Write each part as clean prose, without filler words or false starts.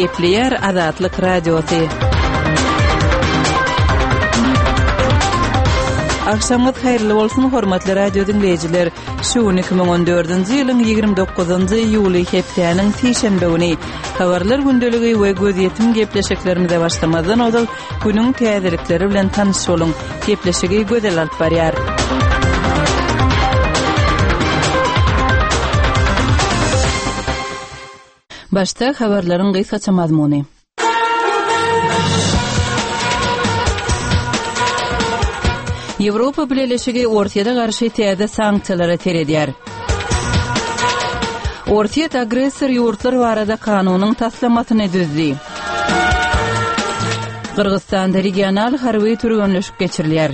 Gepleyer Azatlyk Radiosu. Akşamınız hayırlı bolsun hormatly radio dinleyijiler. Şu 2014-nji ýylyň 29-njy ýuly hepdeniň şeýşembe güni habarlar gündeligi we gözýetim gepleşiklerimize başlamadan odal günüň täzelikleri bilen tanyş boluň. Gepleşigi gözel alyp barýar. Başta habarlaryň gysgaça mazmuny. Ýewropa Birleşigi Ortiýada garşy täze sanksiýalara teredýär. Ortiýat agressor ýurtlar barada kanunyň taslamatyny düzdi. Kırgızstanda regional harby türgünleşip geçirilýär.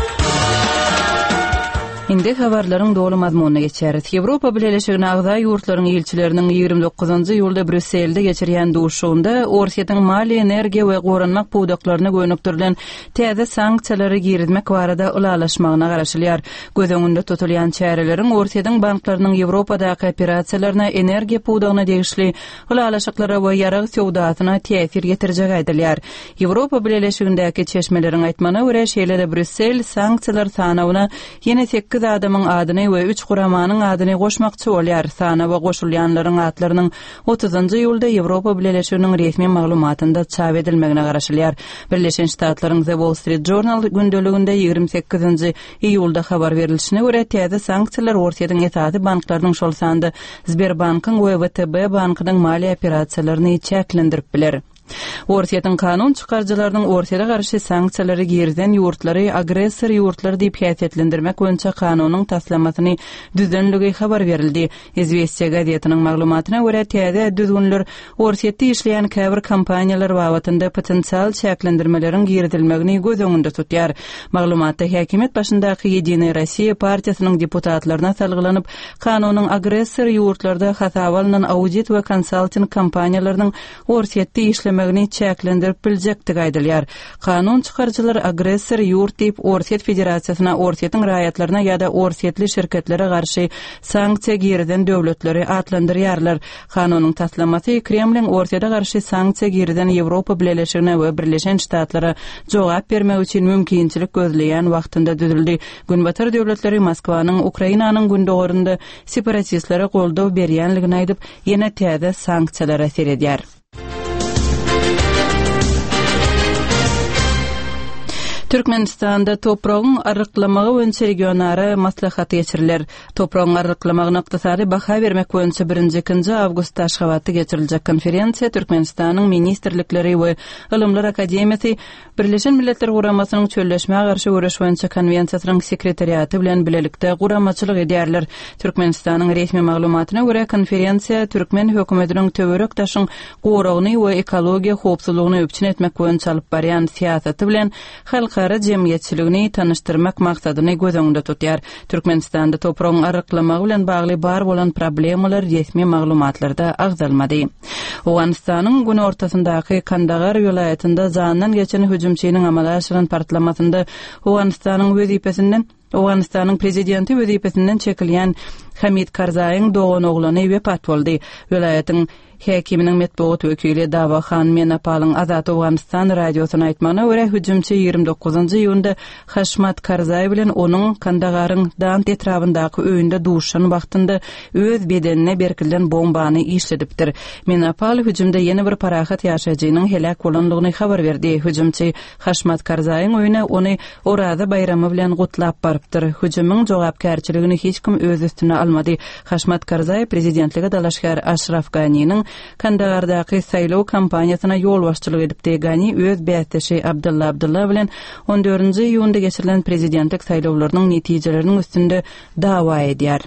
Indi habarlaryň dolu mazmunyna geçerit. Ýewropa Birleşigine agza ýurtlaryň ilçileriniň 29-njy ýylda Brüsselde geçirýän duşugynda Ortiýatyň mali, energiýa we goranmak puwdaklaryna göňüktirilen täze sanksiýalary girizmek barada ulalaşmagyna garaşylýar. Göz öňünde tutulýan çäreleriň Ortiýatyň banklarynyň Ýewropadaky operasiýalaryna energiýa puwdagyna degişli ulalaşyklara we ýarag sowdatyna täsir getirjek aýdylýar. Ýewropa Birleşigindäki çeşmeleriň aýtmana görä şeýlede Brüssel sanksiýalar sanawyna ýene 8 adamyň adyny we 3 guramanyň adyny goşmakçy bolýar. Sana we goşulýanlaryň atlarynyň 30-njy ýylda Ýewropa Birleşiginiň resmi maglumatynda çap edilmegine garaşylýar. Birleşen Ştatlaryň The Wall Street Journal gündeliginde 28-nji iýulda habar berilişine görä täze sanksiýalar Ortiýatyň esasy banklarynyň şol sandy Sberbankyň we WTB bankynyň mali operasiýalaryny çäklendirip biler. Ortiýatyň kanun çykarjylarynyň Ortiýada garşy sanksiýalary girden ýurtlary agressor ýurtlar diýip häsiýetlendirmek boýunça kanunyň taslamatyny düzenligi habar berildi. Izvestiýa gazetynyň maglumatyna görä täze düzgünler Ortiýatda işleýän käbir kompaniýalar wagtynda potensial çäklendirmeleriň girdilmegini göz öňünde tutýar. Maglumatda häkimet başyndaky Ýediňe Rossiýa partiýasynyň deputatlaryna salgylanyp kanunyň agressor ýurtlarda hasabalynan audit we konsulting kompaniýalarynyň Ortiýatda işlemegini çäklendirip biljekdi aýdylýar. Kanun çykarjylar agressor ýurt diýip Ortiýat Federasiýasyna, Ortiýatyň raýatlaryna ýa-da Ortiýatly şirketlere garşy sanksiýa girden döwletleri atlandyrýarlar. Kanunyň taslamaty Kremliň Ortiýada garşy sanksiýa girden Ýewropa Birleşigine we Birleşen Ştatlara jogap bermek üçin mümkinçilik gözleýän wagtynda düzüldi. Günbatar döwletleri Moskwanyň Ukrainanyň gündogorunda separatistlere goldaw berýänligini aýdyp ýene täze sanksiýalara seredýär. Türkmenistanda topragyň arryklamagy boýunça regionara maslahat geçiriler. Topragyň arryklamagyna ykdysady baha bermek boýunça 1-2 awgustda Aşgabatda geçiriljek konferensiýa Türkmenistanyň ministrlikleri we Ilymlar Akademiýasy Birleşen Milletler Guramasynyň çölleşmäge garşy görüş boýunça konvensiýasynyň sekretariaty bilen bilelikde guramaçylyk edýärler. Türkmenistanyň resmi maglumatyna görä konferensiýa Türkmen hökümetiniň töwerek taşyň goragyny we ekologiýa howpsuzlygyny öpçün etmek boýunça alyp barýan siýasaty bilen halkara jemgyýetçiligini tanyşdyrmak maksadyny göz öňünde tutýar. Türkmenistanda topragyň arryklamagy bilen bagly bar bolan problemalar resmi maglumatlarda agzalmady. Owganistanyň gün ortasyndaky Kandahar vilayetinde zandan geçen hüjümçiniň amala aşyran partlamasynda Owganistanyň prezidenti wezipesinden çekilýän Hamid Karzaýyň dogan oglany wepat boldy. Vilayetiň häkiminiň metbuat wekili Dawa Khan Menapalyň Azat Owganistan radiosyna aýtmana görä hüjümçi 29-njy ýylda Haşmat Karzaý bilen onuň Kandaharyň dant etrabyndaky öýünde duşan wagtynda öz bedenine berkilden bombany işledipdir. Menapal hüjümde ýene bir parahat ýaşaýjynyň helak bolanlygyny habar berdi. Hüjümçi Haşmat Karzaýyň öýüne ony Orada bayramy bilen gutlap barpdyr. Hüjümyň jogapkärçiligini hiç kim öz üstüne almady. Haşmat Karzaý prezidentlige dalaşgar Ashraf Ganiýyň Kandahardaky saýlaw kampaniýasyna ýol başçylyk edipdi. Gani öz bätdeşi Abdulla bilen 14-nji ýylda geçirilen prezidentlik saýlawlarynyň netijeleriniň üstünde dawa edýär.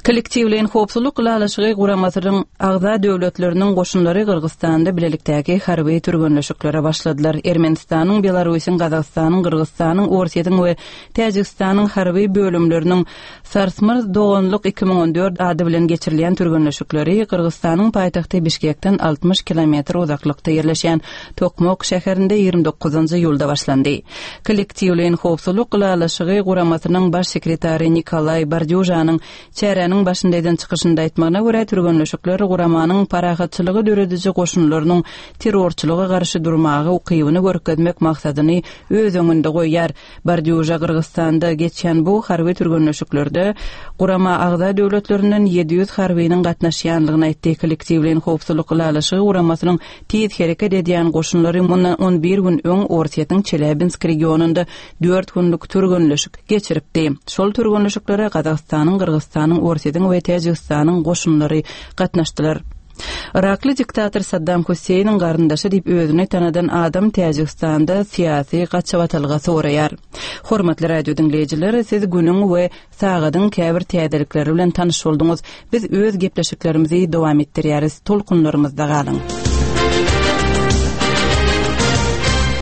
Kollektivlerin hopsuluk gılalaşıgy guramasynyň agza döwletleriniň goşunlary Kyrgyzstanda bilelikdäki harby türgünleşiklere başladylar. Ermenistanyň, Belarusyň, Gazagstanyň, Kyrgyzstanyň, Orsiýanyň we Täjikstanyň harby bölümleriniň sarsmaz doganlyk 2014 ady bilen geçirilýän türgünleşikleri Kyrgyzstanyň paýtagty Bişkekden 60 kilometr uzaklykda ýerleşýän Tokmok şäherinde 29-njy ýylda başlandy. Kollektivlerin hopsuluk gılalaşygy guramasynyň baş sekretary Nikolay Bardyujanyň çärenin başyndaýdan çykyşynda aýtmagyna görä türgünleşikler guramanyň parahatçylygy dörediji goşunlarynyň terrorçylyga garşy durmagy ukybyny görkezmek maksadyny öz öňünde goýýar. Bardyuja Kyrgyzstanda geçen bu harby türgünleşiklerde gurama agza döwletlerinden 700 harbynyň gatnaşýanlygyny aýtdy. Kollektivlerin hopsuluk gılalaşygy guramasynyň tiýiz hereket edýän goşunlary mundan 11 gün öň Orsiýanyň Çelebinsk regionunda 4 günlük türgünleşik geçiripdi. Şol türgünleşiklere Gazagstanyň, Kyrgyzstanyň, Orsiýanyň we Täjikstanyň goşunlary gatnaşdylar. Irakly diktator Saddam Hüseyniň garyndaşy diýip özüni tanadan adam Täjikstanda syýasy gaçawatalga soraýar. Hormatly radio dinleýijiler, siz günüň we sagadyň käbir täzelikleri bilen tanyş bolduňyz. Biz öz gepleşiklerimizi dowam etdirýäris. Tolkunlarymyzda galyň.